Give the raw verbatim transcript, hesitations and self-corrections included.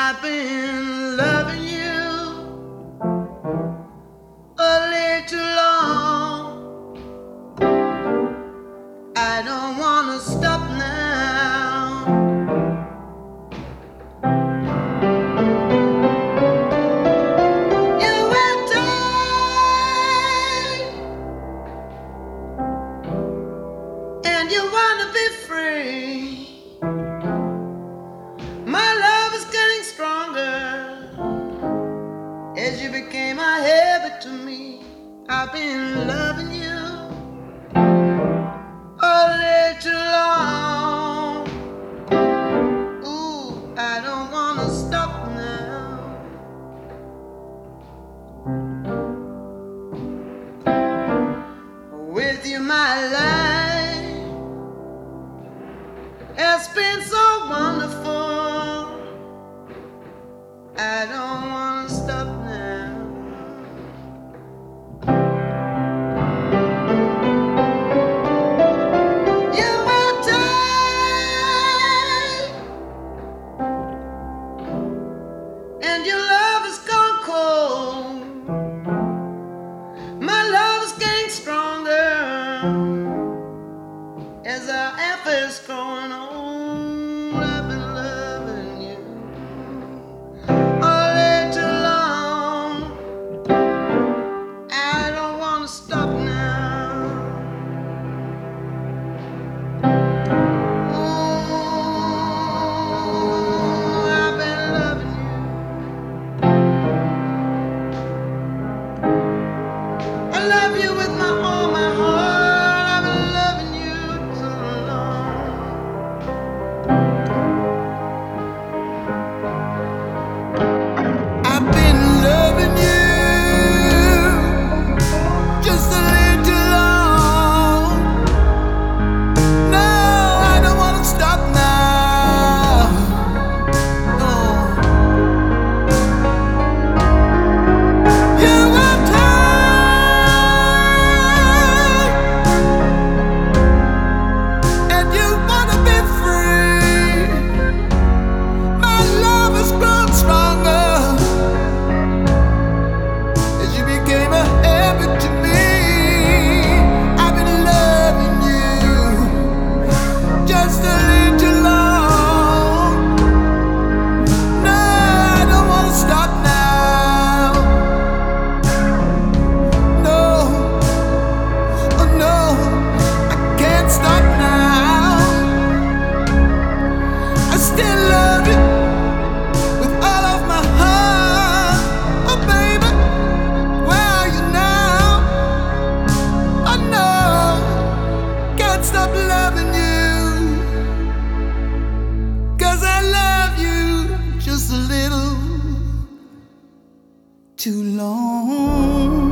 I've been loving you a little too long. I don't wanna stop now. You will die, and you wanna be free. My love is getting stronger as you became a habit to me. I've been loving you a little too long. Ooh, I don't wanna stop now. With you, my life has been so wonderful. I don't wanna stop now. You will die, and your love is gone cold. My love is getting stronger as our efforts growing old. I've been loving you a little too long. I don't wanna stop now. Ooh, I've been loving you. I love you with my all my heart. I've been loving you too long. I've been loving you just a little too long. No, I don't wanna stop now. No. You will die, and you wanna be free. My love has grown stronger as you became a habit to me. I've been loving you just a little too long. No, I don't wanna stop now. No, oh no, I can't stop now. I still love you with all of my heart. Oh baby, where are you now? Oh no, can't stop loving you, 'cause I love you just a little too long.